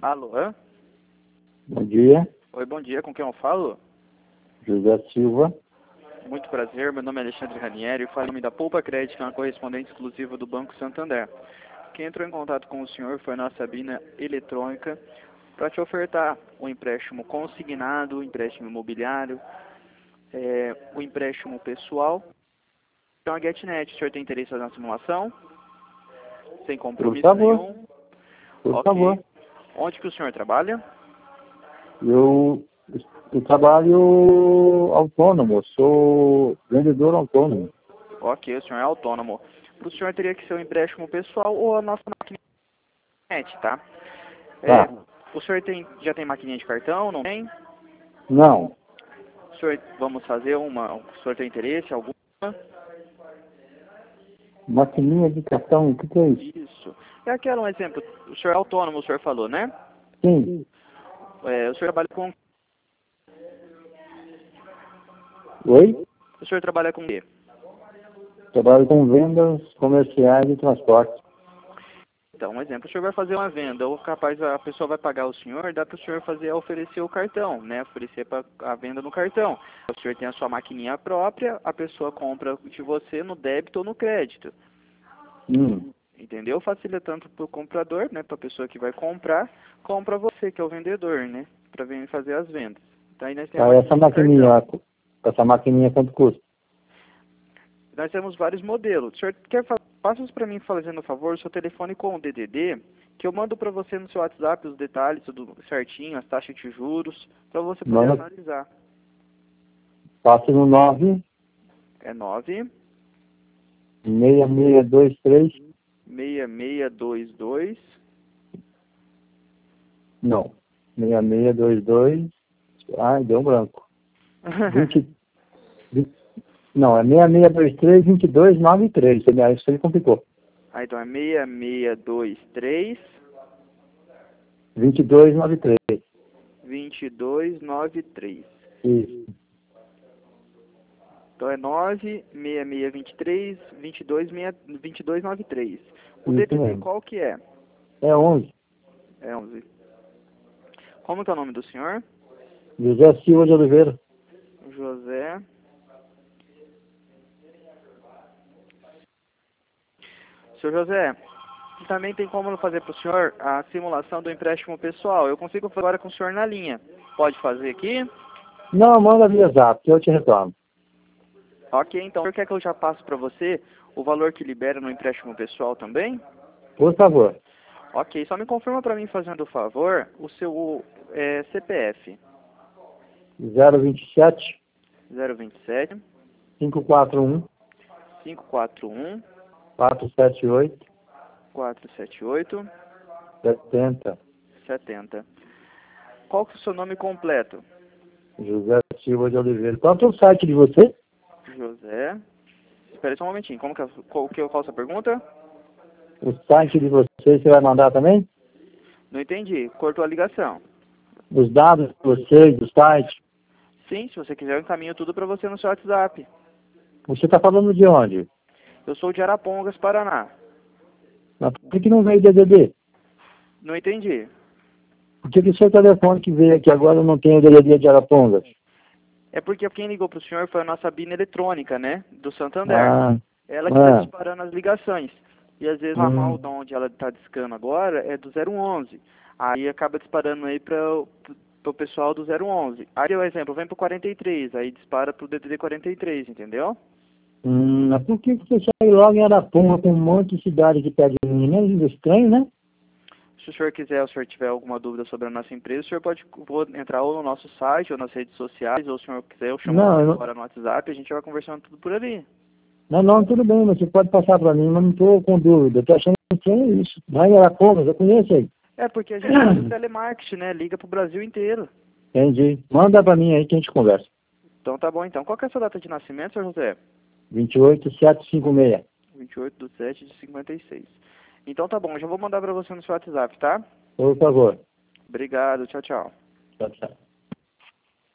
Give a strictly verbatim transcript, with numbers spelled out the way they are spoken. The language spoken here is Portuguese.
Alô? Hã? Bom dia, Oi, bom dia. Com quem eu falo? José Silva. Muito prazer. Meu nome é Alexandre Ranieri. Eu falo em nome da Poupa Crédito, que é uma correspondente exclusiva do Banco Santander. Quem entrou em contato com o senhor foi a nossa cabina eletrônica para te ofertar o empréstimo consignado, o empréstimo imobiliário, é, o empréstimo pessoal. Então, a GetNet, o senhor tem interesse na simulação? Sem compromisso Por favor. nenhum? Por Ok. favor. Onde que o senhor trabalha? Eu, eu trabalho autônomo, sou vendedor autônomo. Ok, o senhor é autônomo. Para o senhor teria que ser um empréstimo pessoal ou a nossa máquina de internet, tá? É, Tá. o senhor tem, já tem maquininha de cartão, não tem? Não. O senhor, vamos fazer uma, o senhor tem interesse em alguma? Maquininha de cartão, o que, que é isso? Isso. É aquela um exemplo, o senhor é autônomo, o senhor falou, né? Sim. É, o senhor trabalha com, Oi? o senhor trabalha com o quê? Trabalho com vendas comerciais e transporte. Então, um exemplo, o senhor vai fazer uma venda, ou capaz a pessoa vai pagar o senhor, dá para o senhor fazer, oferecer o cartão, né? Oferecer para a venda no cartão. O senhor tem a sua maquininha própria, a pessoa compra de você no débito ou no crédito. Hum. Entendeu? Facilita tanto para o comprador, né? Para a pessoa que vai comprar, como para você, que é o vendedor, né? Para vir fazer as vendas. Então, aí nós temos Tá, a essa maquininha de maquininha, cartão. essa maquininha quanto custa? Nós temos vários modelos. O senhor quer fa passa para mim fazendo um favor, o seu telefone com o D D D, que eu mando para você no seu WhatsApp os detalhes, tudo certinho, as taxas de juros, para você poder Manda, analisar. passa no nove É nove seis seis dois três. seis seis dois dois. Não. seis seis dois dois. Ai, deu um branco. vinte, vinte, não, é seis seis dois três, dois dois nove três. Isso aí complicou. Ah, então é seis seis dois três, dois dois nove três. dois dois nove três. Isso. Então é nove seis seis dois três, dois dois dois dois nove três. O Isso D D D mesmo. qual que é? É onze. É onze. Como que é o nome do senhor? José Silva de Oliveira. José. Senhor José, também tem como fazer para o senhor a simulação do empréstimo pessoal. Eu consigo fazer agora com o senhor na linha. Pode fazer aqui? Não, manda via zap, que eu te retorno. Ok, então. O senhor quer que eu já passe para você o valor que libera no empréstimo pessoal também? Por favor. Ok, só me confirma para mim, fazendo o favor, o seu é, C P F. zero vinte e sete, zero vinte e sete, cinco quatro um, cinco quatro um, quatro sete oito, quatro sete oito, setenta. setenta. Qual que é o seu nome completo? José Silva de Oliveira. Qual é o site de você? José. Espera aí só um momentinho. Como que é, qual, que, qual a sua pergunta? O site de você, você vai mandar também? Não entendi. Cortou a ligação. Os dados de vocês, do site. Sim, se você quiser eu encaminho tudo para você no seu WhatsApp. Você está falando de onde? Eu sou de Arapongas, Paraná. Mas por que que não veio D D D? Não entendi. Por que que o seu telefone que veio aqui agora não tem o D D D de Arapongas? É porque quem ligou para o senhor foi a nossa bina eletrônica, né? Do Santander. Ah, Ela que está ah, disparando as ligações. E às vezes a hum, ramal de onde ela está discando agora é do zero onze. Aí acaba disparando aí para o pessoal do zero onze. Aí, por exemplo, vem para o quarenta e três, aí dispara para o D D D quarenta e três, entendeu? hum, mas por que que você saiu logo em Araponga com um monte de cidade que pede mim? É estranho, né? Se o senhor quiser, ou se o senhor tiver alguma dúvida sobre a nossa empresa, o senhor pode vou entrar ou no nosso site, ou nas redes sociais, ou se o senhor quiser, eu chamo Não, você eu não, agora no WhatsApp, a gente vai conversando tudo por ali. não, não, tudo bem, mas você pode passar para mim, mas não estou com dúvida. Estou achando estranho isso. Vai em Arapongas, eu conheço aí. É porque a gente faz telemarketing, né? Liga pro Brasil inteiro. Entendi. Manda para mim aí que a gente conversa. Então tá bom, então. Qual que é a sua data de nascimento, senhor José? vinte e oito, sete cinco seis. vinte e oito de sete de cinquenta e seis. Então tá bom, eu já vou mandar pra você no seu WhatsApp, tá? Por favor. Obrigado, tchau, tchau. Tchau, tchau.